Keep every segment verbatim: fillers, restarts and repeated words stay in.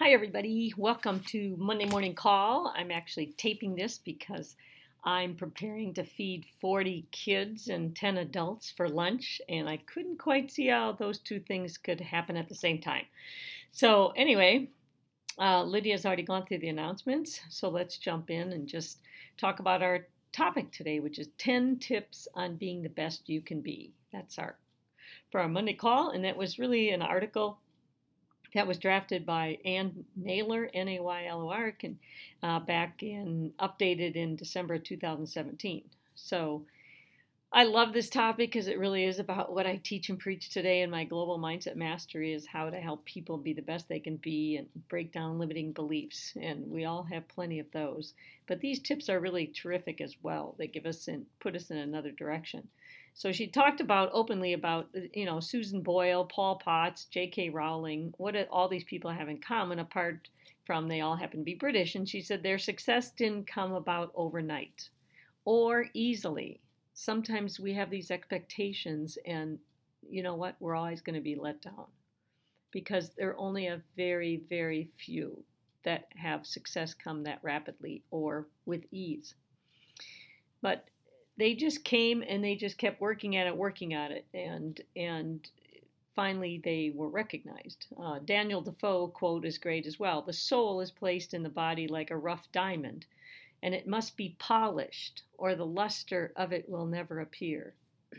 Hi, everybody. Welcome to Monday Morning Call. I'm actually taping this because I'm preparing to feed forty kids and ten adults for lunch, and I couldn't quite see how those two things could happen at the same time. So, anyway, uh, Lydia's already gone through the announcements, so let's jump in and just talk about our topic today, which is ten tips on being the best you can be. That's our for our Monday call, and that was really an article that was drafted by Ann Naylor, N A Y L O R, uh, back in, updated in December of two thousand seventeen. So I love this topic because it really is about what I teach and preach today in my Global Mindset Mastery is how to help people be the best they can be and break down limiting beliefs. And we all have plenty of those. But these tips are really terrific as well. They give us and put us in another direction. So she talked about openly about, you know, Susan Boyle, Paul Potts, J K. Rowling, what did all these people have in common apart from they all happen to be British. And she said their success didn't come about overnight or easily. Sometimes we have these expectations and you know what? We're always going to be let down because there are only a very, very few that have success come that rapidly or with ease. But they just came and they just kept working at it, working at it, and and finally they were recognized. Uh, Daniel Defoe quote is great as well. The soul is placed in the body like a rough diamond, and it must be polished, or the luster of it will never appear.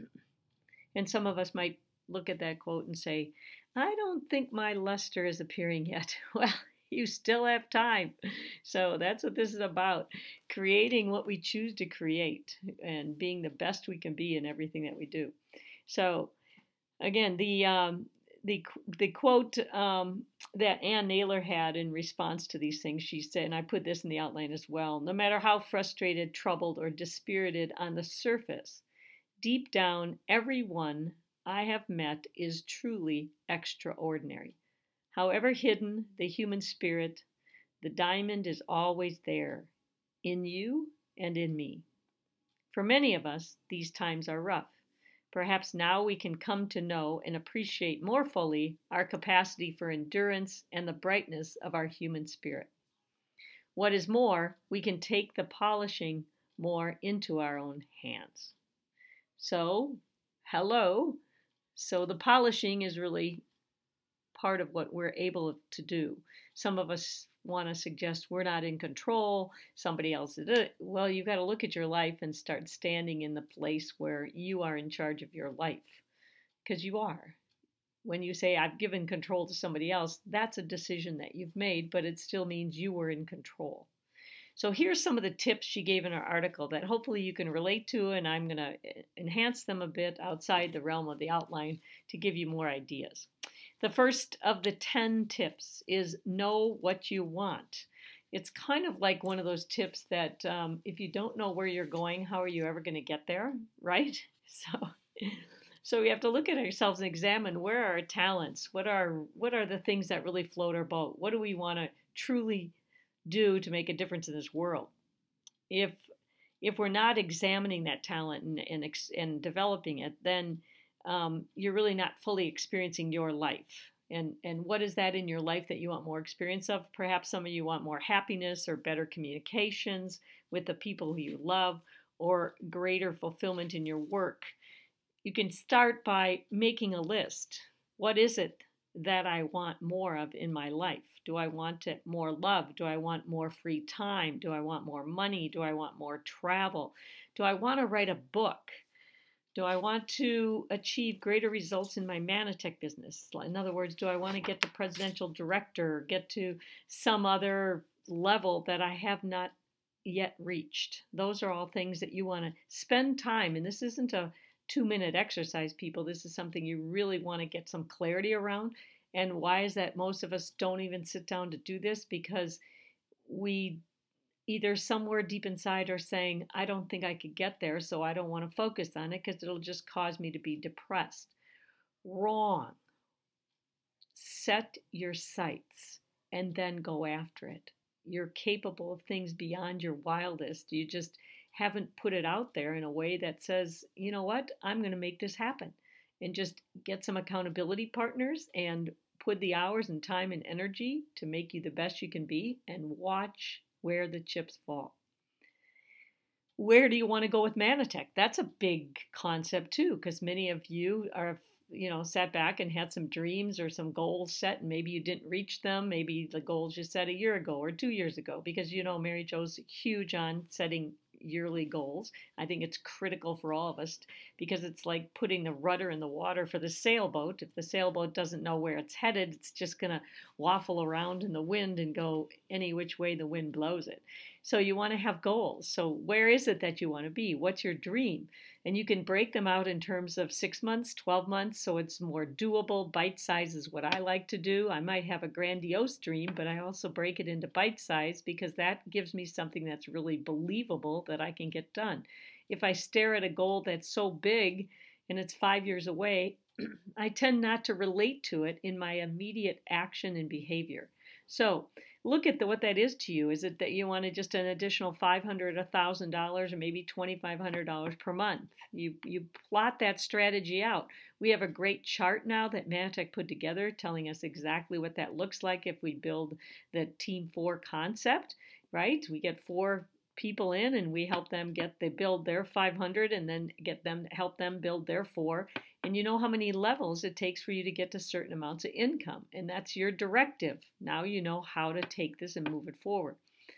And some of us might look at that quote and say, I don't think my luster is appearing yet. Well, you still have time. So that's what this is about, creating what we choose to create and being the best we can be in everything that we do. So again, the um, the the quote um, that Ann Naylor had in response to these things, she said, and I put this in the outline as well, no matter how frustrated, troubled, or dispirited on the surface, deep down, everyone I have met is truly extraordinary. However hidden the human spirit, the diamond is always there, in you and in me. For many of us, these times are rough. Perhaps now we can come to know and appreciate more fully our capacity for endurance and the brightness of our human spirit. What is more, we can take the polishing more into our own hands. So, hello. So the polishing is really part of what we're able to do. Some of us want to suggest we're not in control, somebody else did it. Well, you've got to look at your life and start standing in the place where you are in charge of your life, because you are. When you say, I've given control to somebody else, that's a decision that you've made, but it still means you were in control. So here's some of the tips she gave in her article that hopefully you can relate to, and I'm going to enhance them a bit outside the realm of the outline to give you more ideas. The first of the ten tips is know what you want. It's kind of like one of those tips that um, if you don't know where you're going, how are you ever going to get there, right? So, so we have to look at ourselves and examine where are our talents, what are what are the things that really float our boat, what do we want to truly do to make a difference in this world. If if we're not examining that talent and and, and developing it, then um, you're really not fully experiencing your life. And and what is that in your life that you want more experience of? Perhaps some of you want more happiness or better communications with the people who you love, or greater fulfillment in your work. You can start by making a list. What is it that I want more of in my life? Do I want it more love? Do I want more free time? Do I want more money? Do I want more travel? Do I want to write a book? Do I want to achieve greater results in my Manatech business? In other words, do I want to get to presidential director, get to some other level that I have not yet reached? Those are all things that you want to spend time, and this isn't a two-minute exercise, people. This is something you really want to get some clarity around. And why is that most of us don't even sit down to do this? Because we either somewhere deep inside are saying, I don't think I could get there, so I don't want to focus on it because it'll just cause me to be depressed. Wrong. Set your sights and then go after it. You're capable of things beyond your wildest. You just haven't put it out there in a way that says, you know what, I'm going to make this happen. And just get some accountability partners and put the hours and time and energy to make you the best you can be, and watch where the chips fall. Where do you want to go with Manatech? That's a big concept too, because many of you are, you know, sat back and had some dreams or some goals set, and maybe you didn't reach them. Maybe the goals you set a year ago or two years ago, because, you know, Mary Jo's huge on setting yearly goals. I think it's critical for all of us, because it's like putting the rudder in the water for the sailboat. If the sailboat doesn't know where it's headed, it's just going to waffle around in the wind and go any which way the wind blows it. So you want to have goals. So where is it that you want to be? What's your dream? And you can break them out in terms of six months, twelve months, so it's more doable. Bite size is what I like to do. I might have a grandiose dream, but I also break it into bite size, because that gives me something that's really believable that I can get done. If I stare at a goal that's so big and it's five years away, I tend not to relate to it in my immediate action and behavior. So look at the, what that is to you. Is it that you wanted just an additional five hundred dollars, one thousand dollars, or maybe twenty-five hundred dollars per month? You you plot that strategy out. We have a great chart now that Manatech put together telling us exactly what that looks like if we build the Team four concept, right? We get four people in and we help them get, they build their five hundred and then get them, help them build their four. And you know how many levels it takes for you to get to certain amounts of income. And that's your directive. Now you know how to take this and move it forward.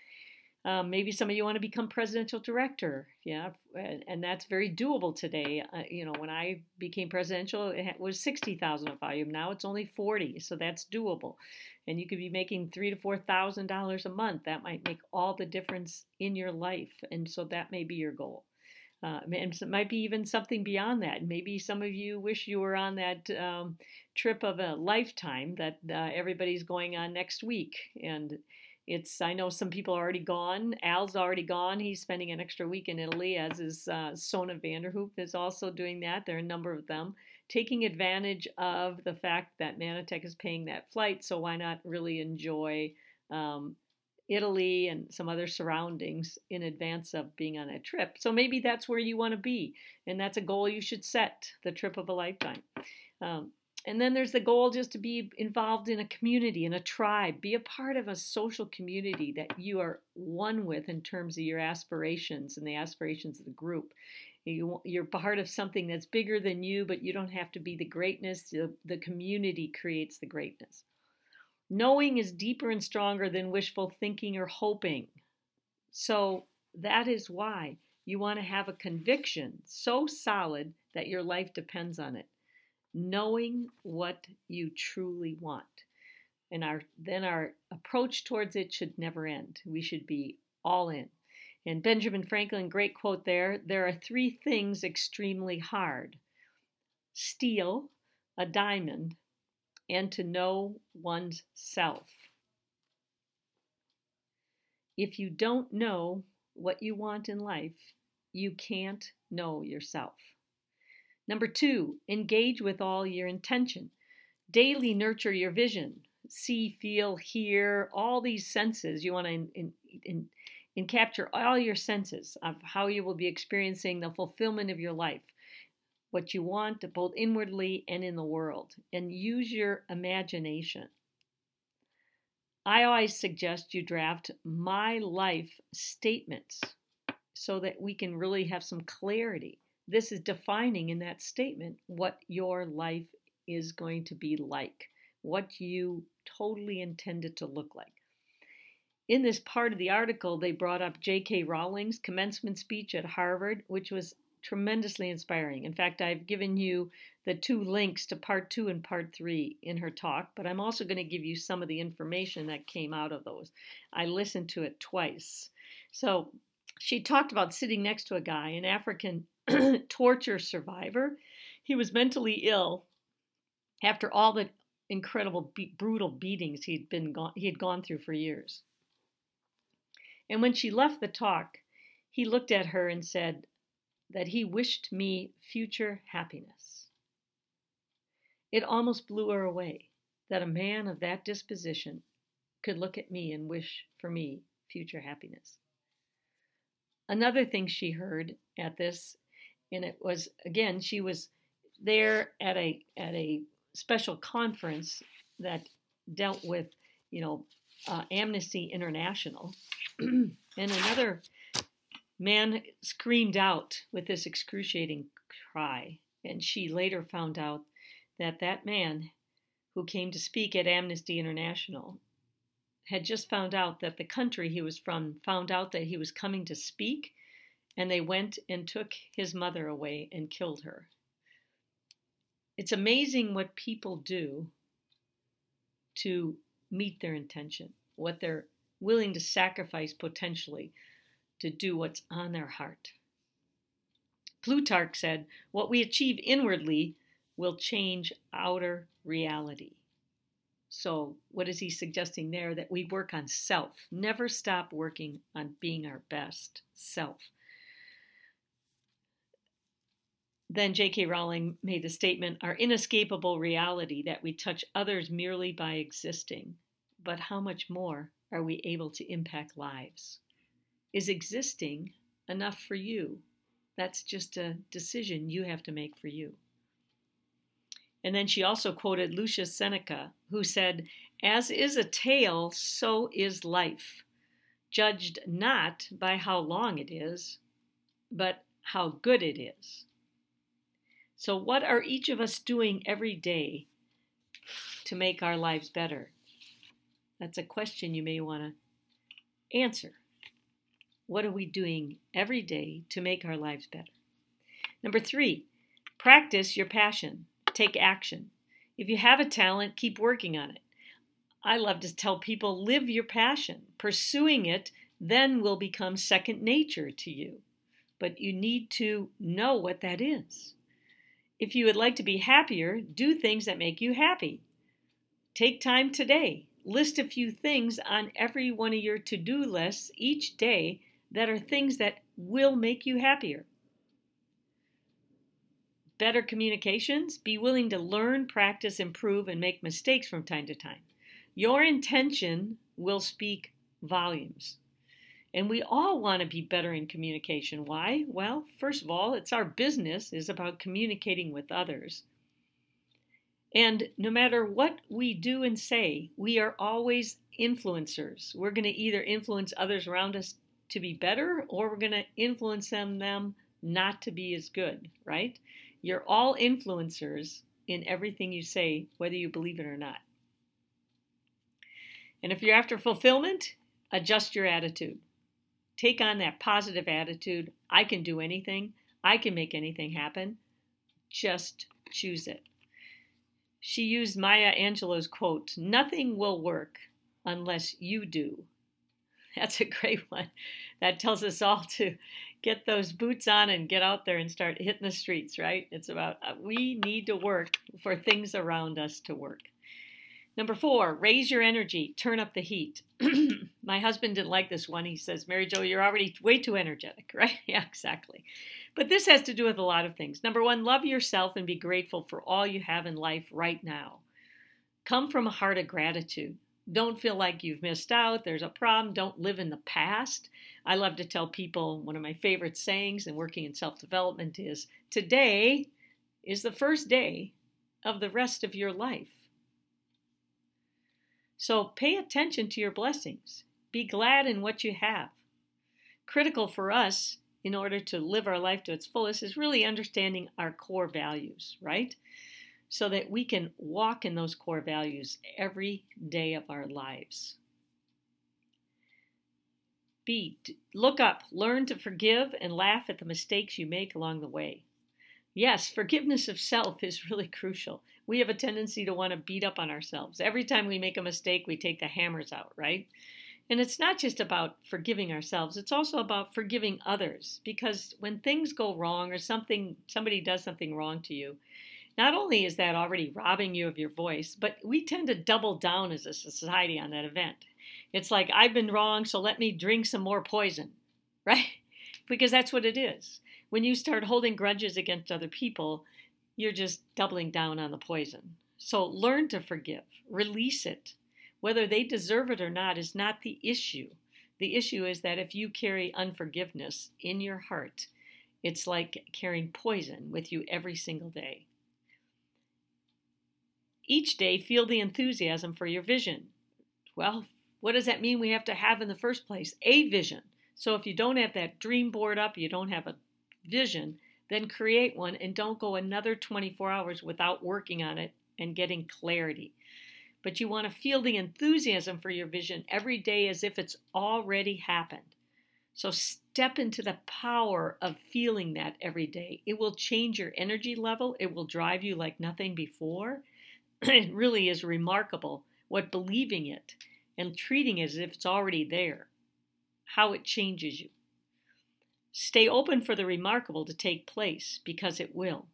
Um, maybe some of you want to become presidential director. Yeah, and, and that's very doable today. Uh, you know, when I became presidential, it was sixty thousand of volume. Now it's only forty, so that's doable. And you could be making three to four thousand dollars a month. That might make all the difference in your life, and so that may be your goal. Uh, and it might be even something beyond that. Maybe some of you wish you were on that um, trip of a lifetime that uh, everybody's going on next week. And it's, I know some people are already gone. Al's already gone. He's spending an extra week in Italy, as is uh, Sona Vanderhoop is also doing that. There are a number of them taking advantage of the fact that Manatech is paying that flight. So why not really enjoy um, Italy and some other surroundings in advance of being on a trip. So maybe that's where you want to be, and that's a goal you should set, the trip of a lifetime. Um, and then there's the goal just to be involved in a community, in a tribe, be a part of a social community that you are one with in terms of your aspirations and the aspirations of the group. You, you're part of something that's bigger than you, but you don't have to be the greatness. The, the community creates the greatness. Knowing is deeper and stronger than wishful thinking or hoping. So that is why you want to have a conviction so solid that your life depends on it. Knowing what you truly want. And our then our approach towards it should never end. We should be all in. And Benjamin Franklin, great quote there, there are three things extremely hard. Steal a diamond, and to know one's self. If you don't know what you want in life, you can't know yourself. Number two, engage with all your intention. Daily nurture your vision. See, feel, hear, all these senses. You want to in, in, in, in capture all your senses of how you will be experiencing the fulfillment of your life. What you want both inwardly and in the world, and use your imagination. I always suggest you draft my life statements so that we can really have some clarity. This is defining in that statement what your life is going to be like, what you totally intend it to look like. In this part of the article, they brought up J K Rowling's commencement speech at Harvard, which was tremendously inspiring. In fact, I've given you the two links to part two and part three in her talk, but I'm also going to give you some of the information that came out of those. I listened to it twice. So she talked about sitting next to a guy, an African torture survivor. He was mentally ill after all the incredible, be- brutal beatings he'd been gone, he had gone through for years. And when she left the talk, he looked at her and said that he wished me future happiness. It almost blew her away that a man of that disposition could look at me and wish for me future happiness. Another thing she heard at this, and it was, again, she was there at a at a special conference that dealt with, you know, uh, Amnesty International. And another man screamed out with this excruciating cry. And she later found out that that man who came to speak at Amnesty International had just found out that the country he was from found out that he was coming to speak, and they went and took his mother away and killed her. It's amazing what people do to meet their intention, what they're willing to sacrifice potentially to do what's on their heart. Plutarch said, "What we achieve inwardly will change outer reality." So what is he suggesting there? That we work on self. Never stop working on being our best self. Then J K. Rowling made the statement, "Our inescapable reality that we touch others merely by existing. But how much more are we able to impact lives? Is existing enough for you? That's just a decision you have to make for you." And then she also quoted Lucius Seneca, who said, "As is a tale, so is life, judged not by how long it is, but how good it is." So what are each of us doing every day to make our lives better? That's a question you may want to answer. What are we doing every day to make our lives better? Number three, practice your passion. Take action. If you have a talent, keep working on it. I love to tell people, live your passion. Pursuing it then will become second nature to you. But you need to know what that is. If you would like to be happier, do things that make you happy. Take time today. List a few things on every one of your to-do lists each day that are things that will make you happier. Better communications. Be willing to learn, practice, improve, and make mistakes from time to time. Your intention will speak volumes. And we all want to be better in communication. Why? Well, first of all, it's our business is about communicating with others. And no matter what we do and say, we are always influencers. We're going to either influence others around us to be better, or we're going to influence them, them not to be as good, right? You're all influencers in everything you say, whether you believe it or not. And if you're after fulfillment, adjust your attitude. Take on that positive attitude. I can do anything. I can make anything happen. Just choose it. She used Maya Angelou's quote, "Nothing will work unless you do." That's a great one. That tells us all to get those boots on and get out there and start hitting the streets, right? It's about, uh, we need to work for things around us to work. Number four, raise your energy, turn up the heat. My husband didn't like this one. He says, "Mary Jo, you're already way too energetic," right? Yeah, exactly. But this has to do with a lot of things. Number one, love yourself and be grateful for all you have in life right now. Come from a heart of gratitude. Don't feel like you've missed out. There's a problem. Don't live in the past. I love to tell people one of my favorite sayings in working in self-development is, today is the first day of the rest of your life. So pay attention to your blessings. Be glad in what you have. Critical for us in order to live our life to its fullest is really understanding our core values, right? So that we can walk in those core values every day of our lives. B, look up, learn to forgive, and laugh at the mistakes you make along the way. Yes, forgiveness of self is really crucial. We have a tendency to want to beat up on ourselves. Every time we make a mistake, we take the hammers out, right? And it's not just about forgiving ourselves, it's also about forgiving others. Because when things go wrong or something, somebody does something wrong to you, not only is that already robbing you of your voice, but we tend to double down as a society on that event. It's like, I've been wrong, so let me drink some more poison, right? Because that's what it is. When you start holding grudges against other people, you're just doubling down on the poison. So learn to forgive, release it. Whether they deserve it or not is not the issue. The issue is that if you carry unforgiveness in your heart, it's like carrying poison with you every single day. Each day, feel the enthusiasm for your vision. Well, what does that mean we have to have in the first place? A vision. So if you don't have that dream board up, you don't have a vision, then create one and don't go another twenty-four hours without working on it and getting clarity. But you want to feel the enthusiasm for your vision every day as if it's already happened. So step into the power of feeling that every day. It will change your energy level. It will drive you like nothing before. It really is remarkable what believing it and treating it as if it's already there, how it changes you. Stay open for the remarkable to take place because it will.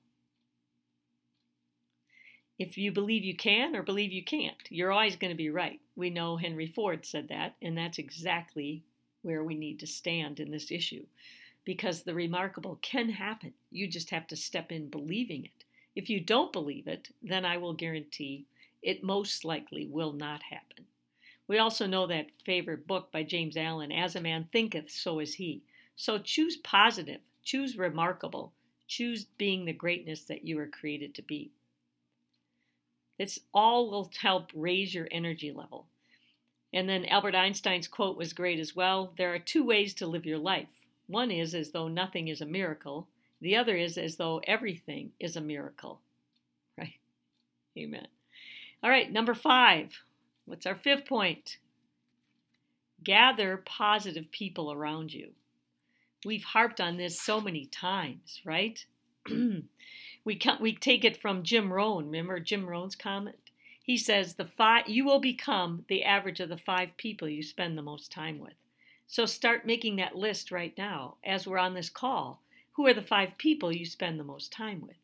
If you believe you can or believe you can't, you're always going to be right. We know Henry Ford said that, and that's exactly where we need to stand in this issue, because the remarkable can happen. You just have to step in believing it. If you don't believe it, then I will guarantee it most likely will not happen. We also know that favorite book by James Allen, As a Man Thinketh, So Is He. So choose positive, choose remarkable, choose being the greatness that you were created to be. This all will help raise your energy level. And then Albert Einstein's quote was great as well. There are two ways to live your life. One is as though nothing is a miracle. The other is as though everything is a miracle. Right? Amen. All right, number five. What's our fifth point? Gather positive people around you. We've harped on this so many times, right? we can, we take it from Jim Rohn. Remember Jim Rohn's comment? He says the five you will become the average of the five people you spend the most time with. So start making that list right now as we're on this call. Who are the five people you spend the most time with?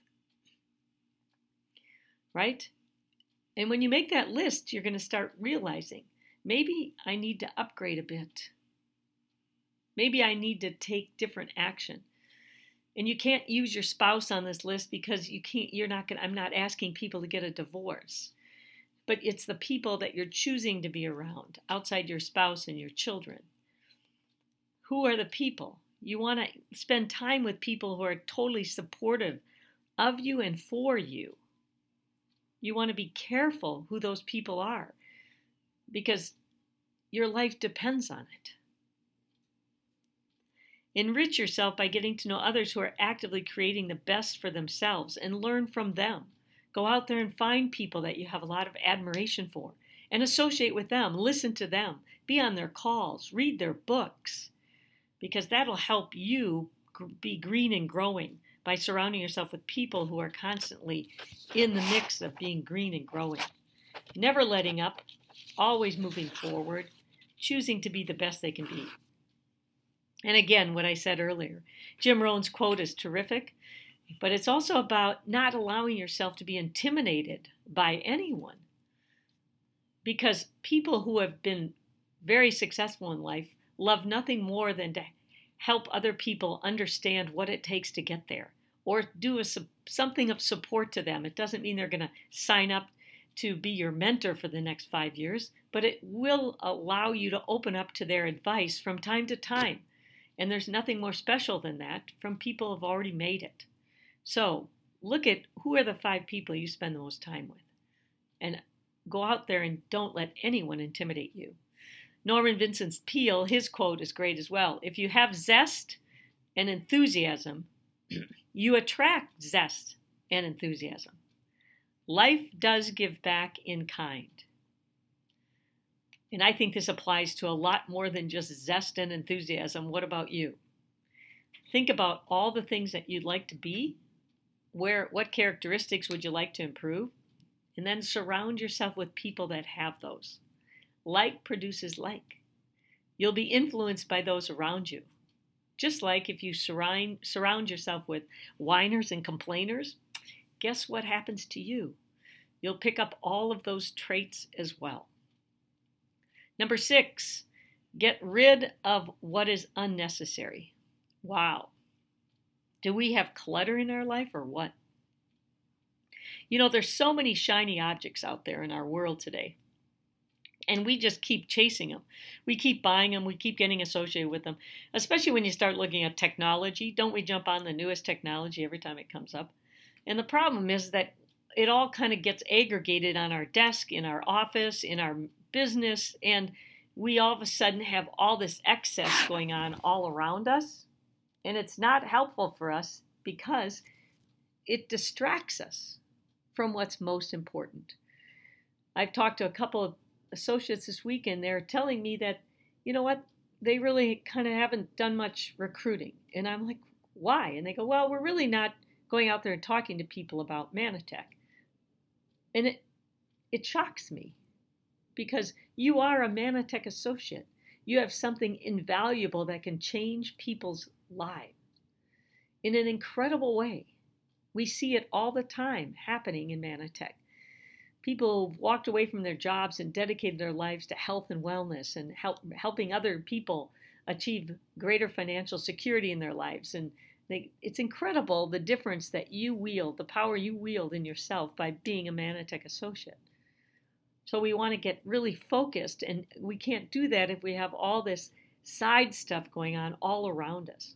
Right? And when you make that list, you're going to start realizing, maybe I need to upgrade a bit. Maybe I need to take different action. And you can't use your spouse on this list because you can't, you're not going to, I'm not asking people to get a divorce. But it's the people that you're choosing to be around, outside your spouse and your children. Who are the people? You want to spend time with people who are totally supportive of you and for you. You want to be careful who those people are because your life depends on it. Enrich yourself by getting to know others who are actively creating the best for themselves and learn from them. Go out there and find people that you have a lot of admiration for and associate with them. Listen to them. Be on their calls. Read their books because that'll help you be green and growing by surrounding yourself with people who are constantly in the mix of being green and growing. Never letting up, always moving forward, choosing to be the best they can be. And again, what I said earlier, Jim Rohn's quote is terrific, but it's also about not allowing yourself to be intimidated by anyone. Because people who have been very successful in life love nothing more than to help other people understand what it takes to get there or do a, something of support to them. It doesn't mean they're going to sign up to be your mentor for the next five years, but it will allow you to open up to their advice from time to time. And there's nothing more special than that from people who have already made it. So look at who are the five people you spend the most time with and go out there and don't let anyone intimidate you. Norman Vincent Peale, his quote is great as well. If you have zest and enthusiasm, you attract zest and enthusiasm. Life does give back in kind. And I think this applies to a lot more than just zest and enthusiasm. What about you? Think about all the things that you'd like to be. Where, what characteristics would you like to improve? And then surround yourself with people that have those. Like produces like. You'll be influenced by those around you. Just like if you surround, surround yourself with whiners and complainers, guess what happens to you? You'll pick up all of those traits as well. Number six, get rid of what is unnecessary. Wow. Do we have clutter in our life or what? You know, there's so many shiny objects out there in our world today. And we just keep chasing them. We keep buying them. We keep getting associated with them. Especially when you start looking at technology. Don't we jump on the newest technology every time it comes up? And the problem is that it all kind of gets aggregated on our desk, in our office, in our business, and we all of a sudden have all this excess going on all around us. And it's not helpful for us because it distracts us from what's most important. I've talked to a couple of associates this week, and they're telling me that, you know what, they really kind of haven't done much recruiting. And I'm like, why? And they go, well, we're really not going out there and talking to people about Manatech. And it it shocks me because you are a Manatech associate. You have something invaluable that can change people's lives in an incredible way. We see it all the time happening in Manatech. People who've walked away from their jobs and dedicated their lives to health and wellness and help, helping other people achieve greater financial security in their lives. And they, it's incredible the difference that you wield, the power you wield in yourself by being a Manatech associate. So we want to get really focused, and we can't do that if we have all this side stuff going on all around us.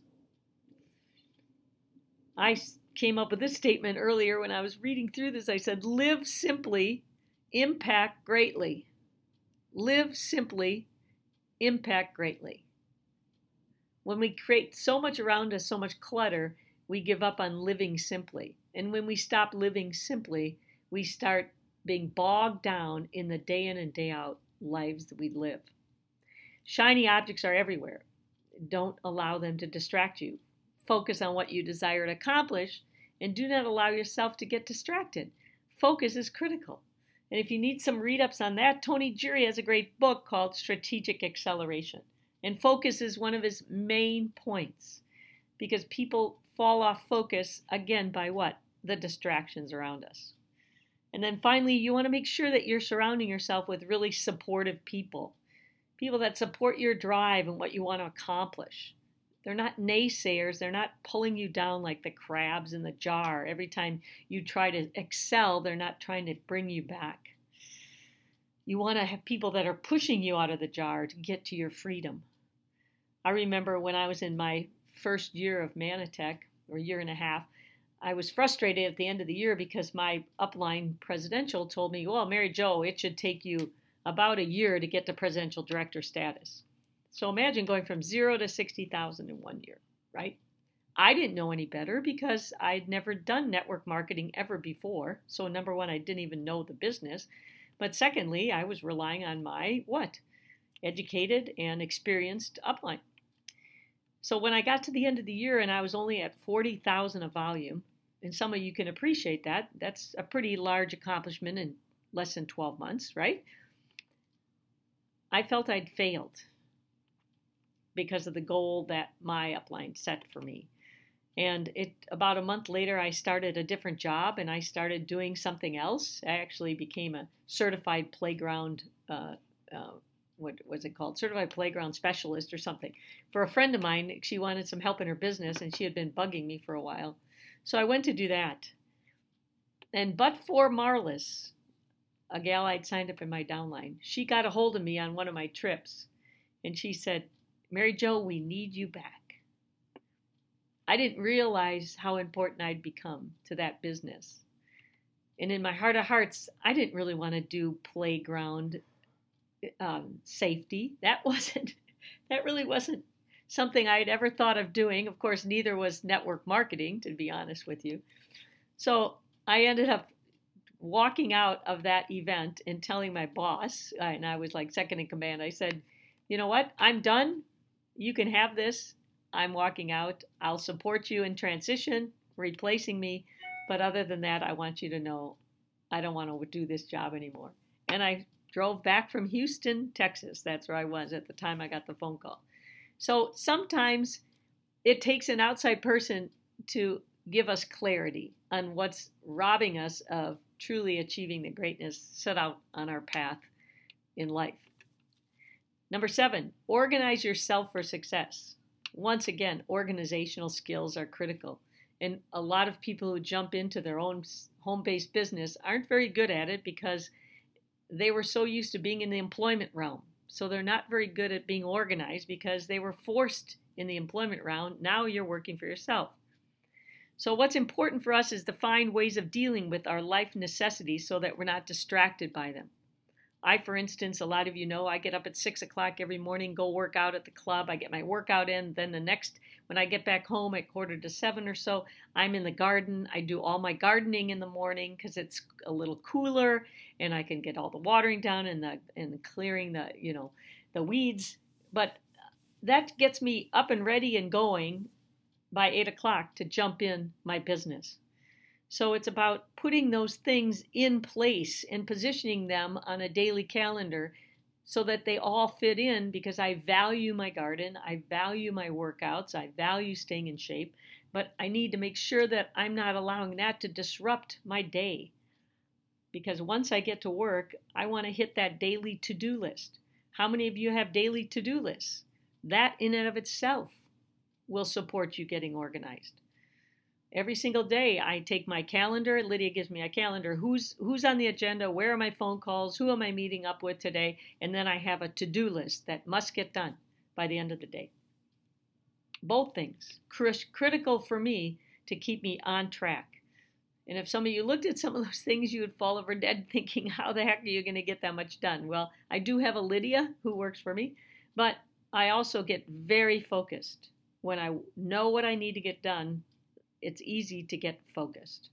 I came up with this statement earlier when I was reading through this. I said, live simply, impact greatly. Live simply, impact greatly. When we create so much around us, so much clutter, we give up on living simply. And when we stop living simply, we start being bogged down in the day in and day out lives that we live. Shiny objects are everywhere. Don't allow them to distract you. Focus on what you desire to accomplish and do not allow yourself to get distracted. Focus is critical. And if you need some read-ups on that, Tony Giri has a great book called Strategic Acceleration. And focus is one of his main points because people fall off focus, again, by what? The distractions around us. And then finally, you want to make sure that you're surrounding yourself with really supportive people. People that support your drive and what you want to accomplish. They're not naysayers. They're not pulling you down like the crabs in the jar. Every time you try to excel, they're not trying to bring you back. You want to have people that are pushing you out of the jar to get to your freedom. I remember when I was in my first year of Manatech, or year and a half, I was frustrated at the end of the year because my upline presidential told me, well, Mary Jo, it should take you about a year to get to presidential director status. So imagine going from zero to sixty thousand in one year, right? I didn't know any better because I'd never done network marketing ever before. So number one, I didn't even know the business. But secondly, I was relying on my, what? Educated and experienced upline. So when I got to the end of the year and I was only at forty thousand of volume, and some of you can appreciate that, that's a pretty large accomplishment in less than twelve months, right? I felt I'd failed because of the goal that my upline set for me. And it about a month later, I started a different job and I started doing something else. I actually became a certified playground, uh, uh, what was it called? Certified playground specialist or something. For a friend of mine, she wanted some help in her business and she had been bugging me for a while. So I went to do that. And but for Marlis, a gal I'd signed up in my downline, she got a hold of me on one of my trips. And she said, Mary Jo, we need you back. I didn't realize how important I'd become to that business. And in my heart of hearts, I didn't really want to do playground um, safety. That wasn't, that really wasn't something I'd ever thought of doing. Of course, neither was network marketing, to be honest with you. So I ended up walking out of that event and telling my boss, and I was like second in command, I said, you know what, I'm done. You can have this. I'm walking out. I'll support you in transition, replacing me. But other than that, I want you to know I don't want to do this job anymore. And I drove back from Houston, Texas. That's where I was at the time I got the phone call. So sometimes it takes an outside person to give us clarity on what's robbing us of truly achieving the greatness set out on our path in life. Number seven, organize yourself for success. Once again, organizational skills are critical. And a lot of people who jump into their own home-based business aren't very good at it because they were so used to being in the employment realm. So they're not very good at being organized because they were forced in the employment realm. Now you're working for yourself. So what's important for us is to find ways of dealing with our life necessities so that we're not distracted by them. I, for instance, a lot of you know, I get up at six o'clock every morning, go work out at the club. I get my workout in. Then the next, when I get back home at quarter to seven or so, I'm in the garden. I do all my gardening in the morning because it's a little cooler and I can get all the watering done and the and clearing the, you know, the weeds. But that gets me up and ready and going by eight o'clock to jump in my business. So it's about putting those things in place and positioning them on a daily calendar so that they all fit in, because I value my garden, I value my workouts, I value staying in shape, but I need to make sure that I'm not allowing that to disrupt my day. Because once I get to work, I want to hit that daily to-do list. How many of you have daily to-do lists? That in and of itself will support you getting organized. Every single day I take my calendar, Lydia gives me a calendar, who's who's on the agenda, where are my phone calls, who am I meeting up with today, and then I have a to-do list that must get done by the end of the day. Both things, critical for me to keep me on track. And if some of you looked at some of those things, you would fall over dead thinking, how the heck are you going to get that much done? Well, I do have a Lydia who works for me, but I also get very focused. When I know what I need to get done, it's easy to get focused.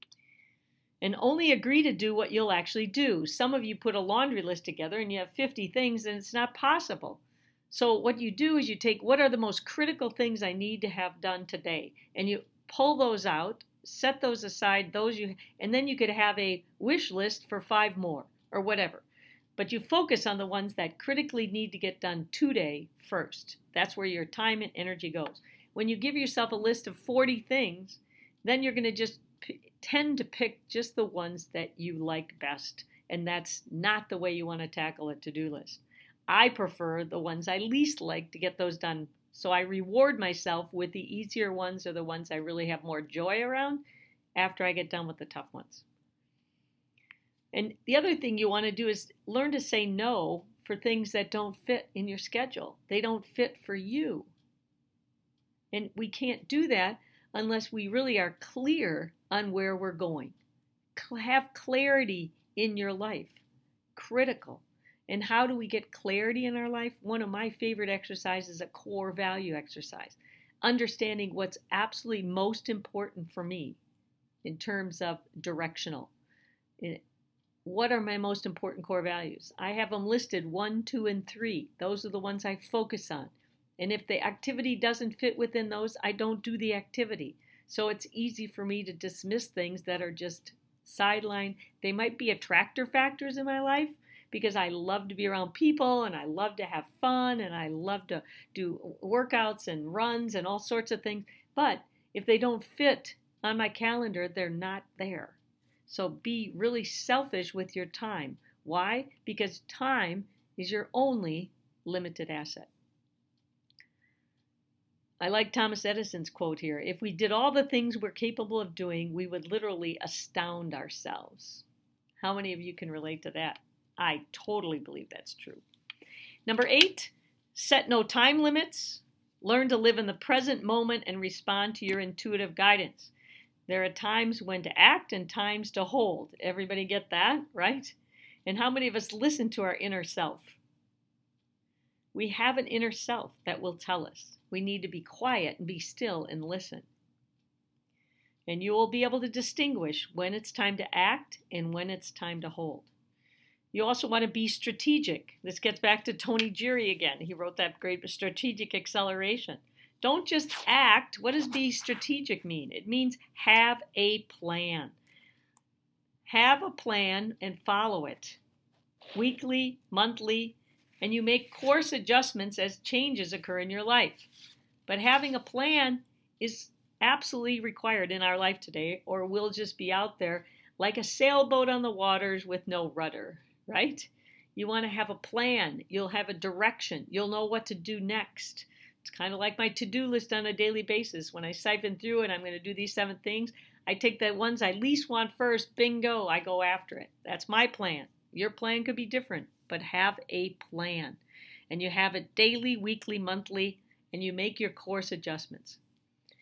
And only agree to do what you'll actually do. Some of you put a laundry list together and you have fifty things and it's not possible. So what you do is you take, what are the most critical things I need to have done today? And you pull those out, set those aside, those you, and then you could have a wish list for five more or whatever. But you focus on the ones that critically need to get done today first. That's where your time and energy goes. When you give yourself a list of forty things, then you're going to just p- tend to pick just the ones that you like best. And that's not the way you want to tackle a to-do list. I prefer the ones I least like to get those done. So I reward myself with the easier ones or the ones I really have more joy around after I get done with the tough ones. And the other thing you want to do is learn to say no for things that don't fit in your schedule. They don't fit for you. And we can't do that unless we really are clear on where we're going. Have clarity in your life. Critical. And how do we get clarity in our life? One of my favorite exercises is a core value exercise. Understanding what's absolutely most important for me in terms of directional. What are my most important core values? I have them listed one, two, and three. Those are the ones I focus on. And if the activity doesn't fit within those, I don't do the activity. So it's easy for me to dismiss things that are just sideline. They might be attractor factors in my life because I love to be around people and I love to have fun and I love to do workouts and runs and all sorts of things. But if they don't fit on my calendar, they're not there. So be really selfish with your time. Why? Because time is your only limited asset. I like Thomas Edison's quote here. If we did all the things we're capable of doing, we would literally astound ourselves. How many of you can relate to that? I totally believe that's true. Number eight, set no time limits. Learn to live in the present moment and respond to your intuitive guidance. There are times when to act and times to hold. Everybody get that, right? And how many of us listen to our inner self? We have an inner self that will tell us. We need to be quiet and be still and listen. And you will be able to distinguish when it's time to act and when it's time to hold. You also want to be strategic. This gets back to Tony Geri again. He wrote that great strategic acceleration. Don't just act. What does be strategic mean? It means have a plan. Have a plan and follow it. Weekly, monthly, and you make course adjustments as changes occur in your life. But having a plan is absolutely required in our life today, or we'll just be out there like a sailboat on the waters with no rudder, right? You want to have a plan. You'll have a direction. You'll know what to do next. It's kind of like my to-do list on a daily basis. When I siphon through it, I'm going to do these seven things. I take the ones I least want first. Bingo, I go after it. That's my plan. Your plan could be different, but have a plan. And you have it daily, weekly, monthly, and you make your course adjustments.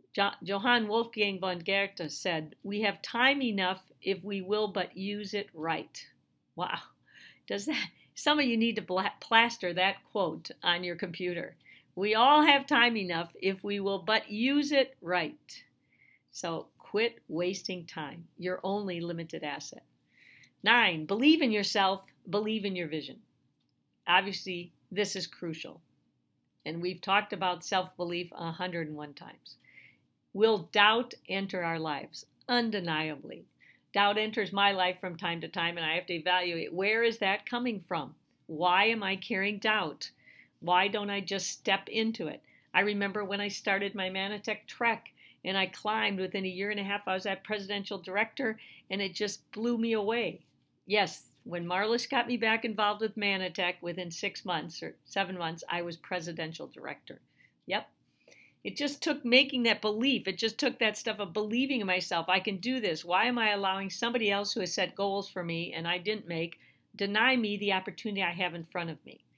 Jo- Johann Wolfgang von Goethe said, "We have time enough if we will but use it right." Wow. Does that, some of you need to bla- plaster that quote on your computer. We all have time enough if we will but use it right. So quit wasting time, your only limited asset. Nine, believe in yourself, believe in your vision. Obviously, this is crucial. And we've talked about self-belief a hundred and one times. Will doubt enter our lives? Undeniably. Doubt enters my life from time to time, and I have to evaluate, where is that coming from? Why am I carrying doubt? Why don't I just step into it? I remember when I started my Manatech trek and I climbed within a year and a half, I was at presidential director, and it just blew me away. Yes, when Marlis got me back involved with Manatech, within six months or seven months, I was presidential director. Yep. It just took making that belief. It just took that stuff of believing in myself. I can do this. Why am I allowing somebody else who has set goals for me and I didn't make, deny me the opportunity I have in front of me?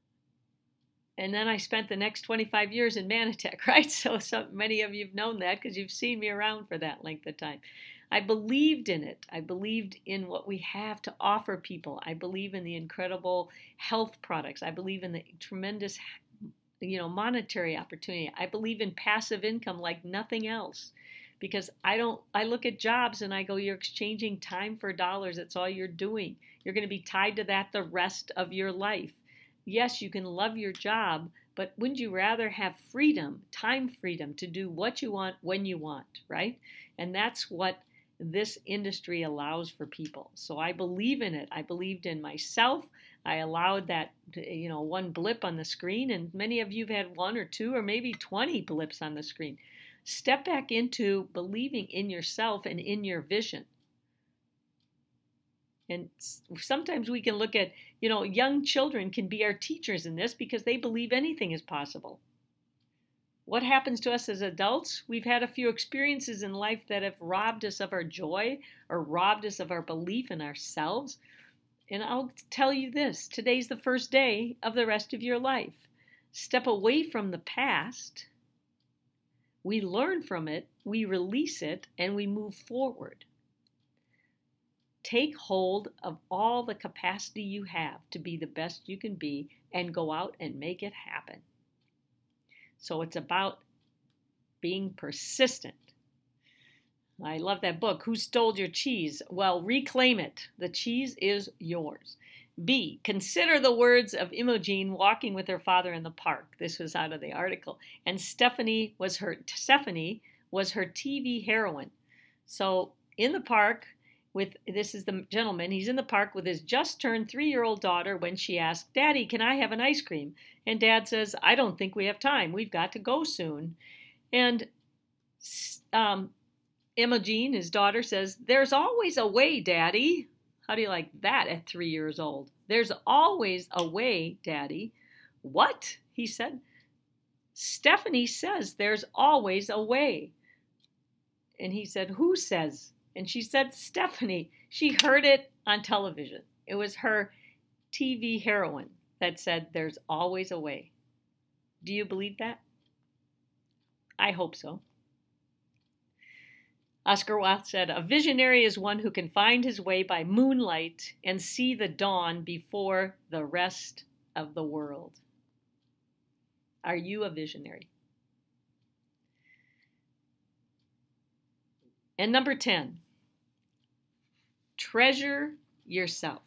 And then I spent the next twenty-five years in Manatech, right? So, so many of you have known that because you've seen me around for that length of time. I believed in it. I believed in what we have to offer people. I believe in the incredible health products. I believe in the tremendous, you know, monetary opportunity. I believe in passive income like nothing else, because I don't, I look at jobs and I go, you're exchanging time for dollars. That's all you're doing. You're going to be tied to that the rest of your life. Yes, you can love your job, but wouldn't you rather have freedom, time freedom to do what you want when you want, right? And that's what this industry allows for people. So I believe in it. I believed in myself. I allowed that, you know, one blip on the screen, and many of you have had one or two or maybe twenty blips on the screen. Step back into believing in yourself and in your vision. And sometimes we can look at, you know, young children can be our teachers in this because they believe anything is possible. What happens to us as adults? We've had a few experiences in life that have robbed us of our joy or robbed us of our belief in ourselves. And I'll tell you this, today's the first day of the rest of your life. Step away from the past. We learn from it, we release it, and we move forward. Take hold of all the capacity you have to be the best you can be and go out and make it happen. So it's about being persistent. I love that book, Who Stole Your Cheese? Well, reclaim it. The cheese is yours. B, consider the words of Imogen walking with her father in the park. This was out of the article. And Stephanie was her Stephanie was her T V heroine. So in the park, with this is the gentleman, he's in the park with his just turned three-year-old daughter when she asked, "Daddy, can I have an ice cream?" And Dad says, "I don't think we have time. We've got to go soon." And um, Imogen, his daughter, says, "There's always a way, Daddy." How do you like that at three years old? "There's always a way, Daddy." "What?" he said. "Stephanie says there's always a way." And he said, "Who says?" And she said, "Stephanie." She heard it on television. It was her T V heroine that said, "There's always a way." Do you believe that? I hope so. Oscar Wilde said, "A visionary is one who can find his way by moonlight and see the dawn before the rest of the world." Are you a visionary? And number ten, treasure yourself.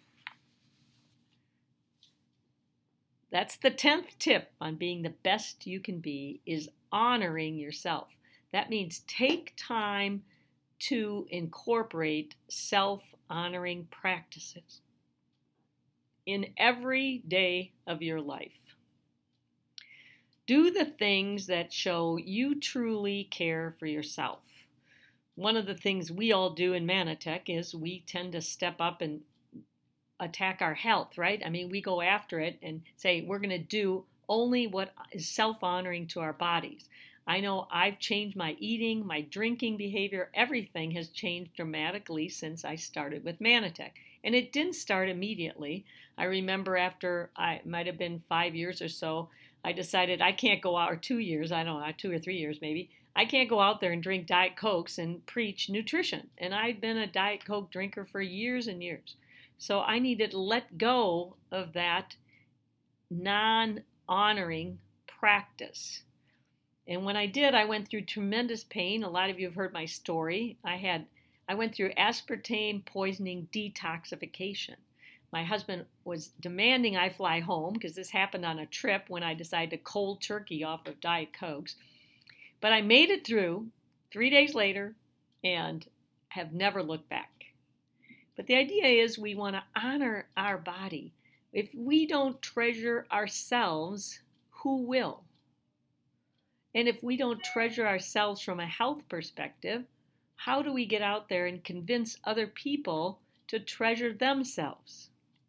That's the tenth tip on being the best you can be, is honoring yourself. That means take time to incorporate self-honoring practices in every day of your life. Do the things that show you truly care for yourself. One of the things we all do in Manatech is we tend to step up and attack our health, right? I mean, we go after it and say we're going to do only what is self-honoring to our bodies. I know I've changed my eating, my drinking behavior. Everything has changed dramatically since I started with Manatech. And it didn't start immediately. I remember after I might have been five years or so, I decided I can't go out, or two years, I don't know, two or three years maybe. I can't go out there and drink Diet Cokes and preach nutrition. And I'd been a Diet Coke drinker for years and years. So I needed to let go of that non-honoring practice. And when I did, I went through tremendous pain. A lot of you have heard my story. I had I went through aspartame poisoning detoxification. My husband was demanding I fly home because this happened on a trip when I decided to cold turkey off of Diet Cokes. But I made it through three days later and have never looked back. But the idea is we want to honor our body. If we don't treasure ourselves, who will? And if we don't treasure ourselves from a health perspective, how do we get out there and convince other people to treasure themselves?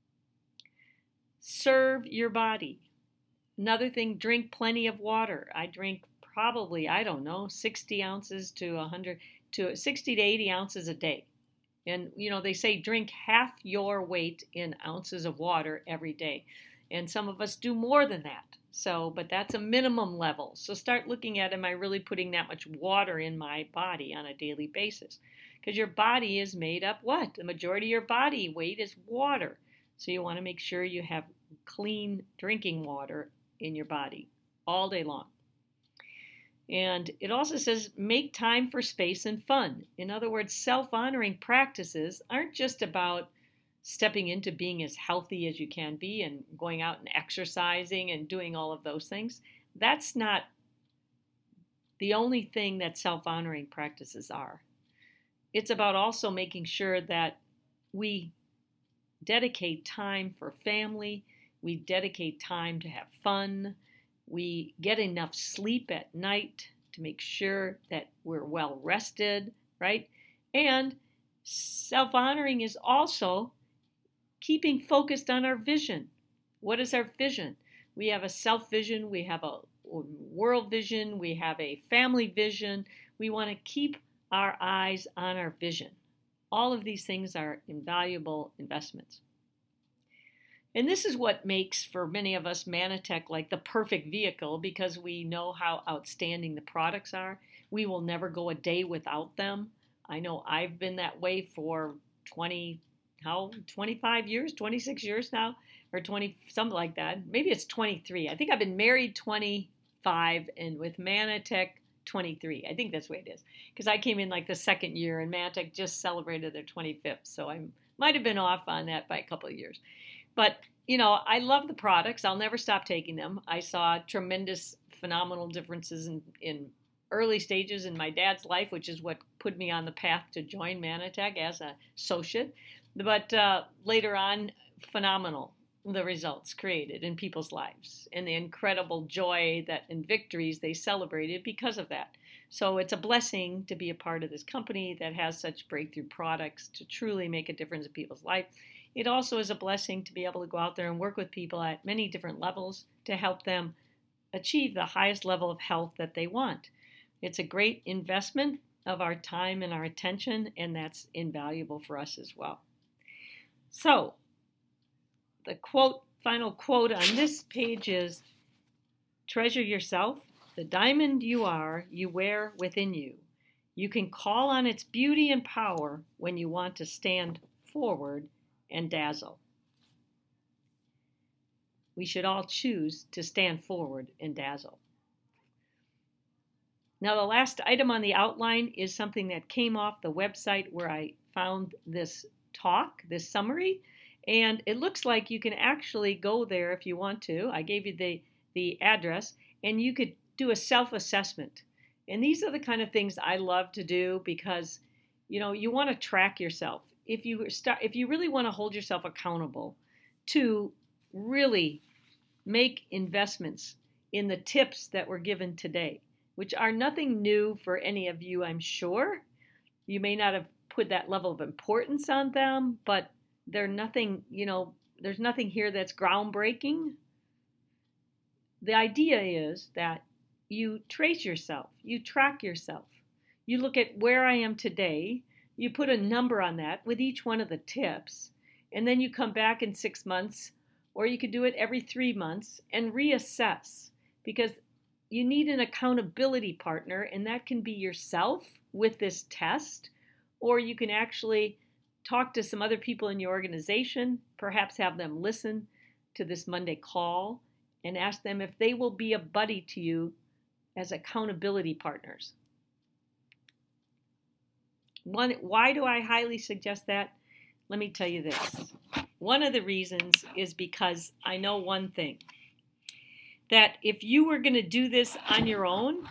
Serve your body. Another thing, drink plenty of water. I drink probably, I don't know, sixty ounces to one hundred, to sixty to eighty ounces a day. And, you know, they say drink half your weight in ounces of water every day. And some of us do more than that. So, but that's a minimum level. So start looking at, am I really putting that much water in my body on a daily basis? Because your body is made up what? The majority of your body weight is water. So you want to make sure you have clean drinking water in your body all day long. And it also says make time for space and fun. In other words, self-honoring practices aren't just about stepping into being as healthy as you can be and going out and exercising and doing all of those things. That's not the only thing that self-honoring practices are. It's about also making sure that we dedicate time for family, we dedicate time to have fun, we get enough sleep at night to make sure that we're well rested, right? And self-honoring is also keeping focused on our vision. What is our vision? We have a self-vision, we have a world vision, we have a family vision. We want to keep our eyes on our vision. All of these things are invaluable investments. And this is what makes, for many of us, Mannatech like the perfect vehicle because we know how outstanding the products are. We will never go a day without them. I know I've been that way for twenty, how, twenty-five years, twenty-six years now, or twenty, something like that. Maybe it's twenty-three. I think I've been married twenty-five and with Mannatech twenty-three. I think that's the way it is. Because I came in like the second year and Mannatech just celebrated their twenty-fifth. So I might have been off on that by a couple of years. But, you know, I love the products. I'll never stop taking them. I saw tremendous, phenomenal differences in, in early stages in my dad's life, which is what put me on the path to join Mannatech as an associate. But uh, later on, phenomenal, the results created in people's lives and the incredible joy that and victories they celebrated because of that. So it's a blessing to be a part of this company that has such breakthrough products to truly make a difference in people's life. It also is a blessing to be able to go out there and work with people at many different levels to help them achieve the highest level of health that they want. It's a great investment of our time and our attention, and that's invaluable for us as well. So, the quote, final quote on this page is, treasure yourself. The diamond you are, you wear within you. You can call on its beauty and power when you want to stand forward and dazzle. We should all choose to stand forward and dazzle. Now, the last item on the outline is something that came off the website where I found this talk, this summary, and it looks like you can actually go there if you want to. I gave you the, the address, and you could do a self-assessment. And these are the kind of things I love to do because, you know, you want to track yourself. If you start, if you really want to hold yourself accountable to really make investments in the tips that were given today, which are nothing new for any of you, I'm sure. You may not have put that level of importance on them, but they're nothing, you know, there's nothing here that's groundbreaking. The idea is that you trace yourself, you track yourself. You look at where I am today. You put a number on that with each one of the tips, and then you come back in six months, or you could do it every three months and reassess, because you need an accountability partner, and that can be yourself with this test, or you can actually talk to some other people in your organization, perhaps have them listen to this Monday call and ask them if they will be a buddy to you as accountability partners. One, why do I highly suggest that? Let me tell you this. One of the reasons is because I know one thing, that if you were going to do this on your own,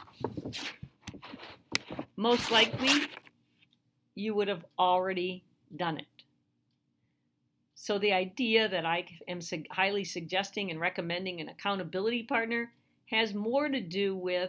most likely you would have already done it. So the idea that I am highly suggesting and recommending an accountability partner has more to do with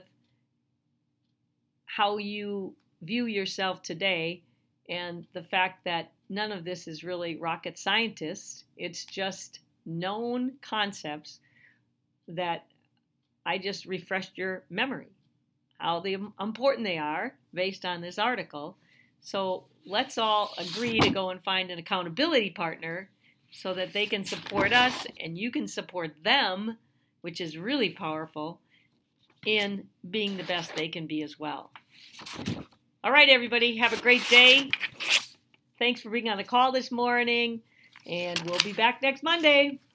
how you view yourself today and the fact that none of this is really rocket scientists. It's just known concepts that I just refreshed your memory, how they, important they are based on this article. So let's all agree to go and find an accountability partner so that they can support us and you can support them, which is really powerful, in being the best they can be as well. All right, everybody, have a great day. Thanks for being on the call this morning, and we'll be back next Monday.